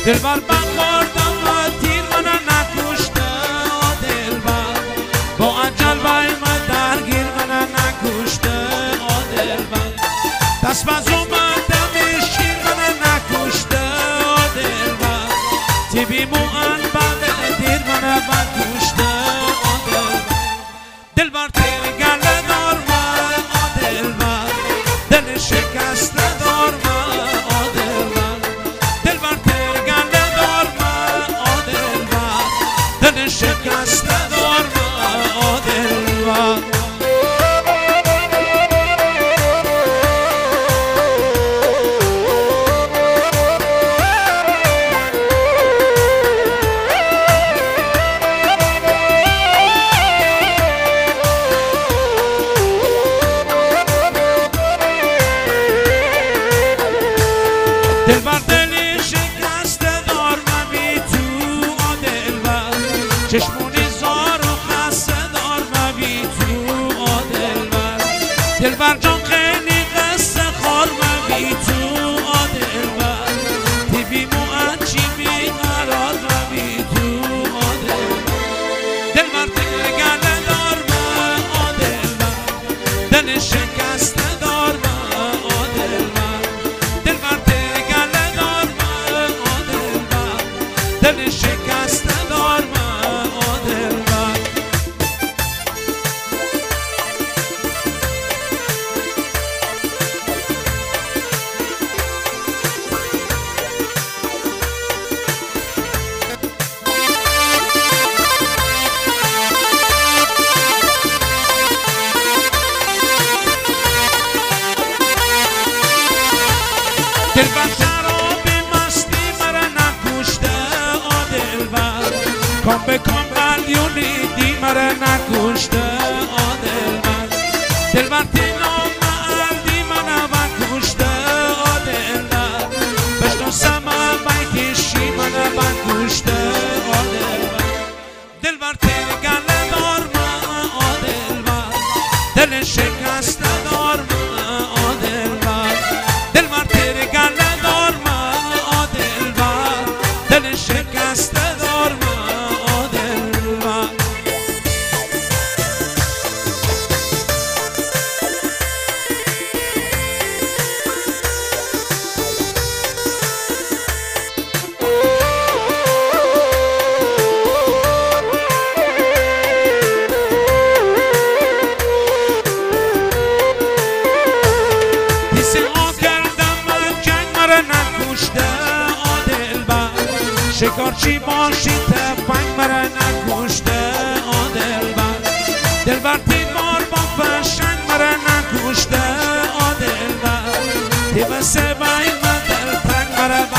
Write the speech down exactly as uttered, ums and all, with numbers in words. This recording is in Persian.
دلبر بخوردم و تیر منو نکشته دلبر با اجل بای من درگیر منو نکشته دلبر دست باز اومدم شیر منو نکشته دلبر تیبی مو انبغ دیر منو نکشته دلبر دلبر تیر گله دار من دلبر دل شکسته دار من دلبر دلبر تیر گله دار من دلبر دل شکسته دار من دلبر دلبر دلی شکسته دار من بی تو دلبر چشمونی زار و خسته دار من بی تو دلبر دلبر جان خیلی قصه خار من بی تو دلبر تیبی مو انچی بی قرار من بی تو دلبر دلبر دل گله دار من دلبر دل شکسته دار من دلبر دلبر دل شکسته دار من دلبر دلبر کام به کام قلیونی دی مره نکشته دلبر دلبر تینا مردی منو کشته دلبر بشنو سما بیتشی منو کشته دلبر دلبر تیر گله دار من دلبر دل شکسته دار من دلبر دلبر تیر گله دار من دلبر دل شکسته دار من شکارچی باشی تفنگ مره نکشته دلبر دلبر تیمار با فشنگ مره نکشته دلبر تیب سبایی من دل تنگ مره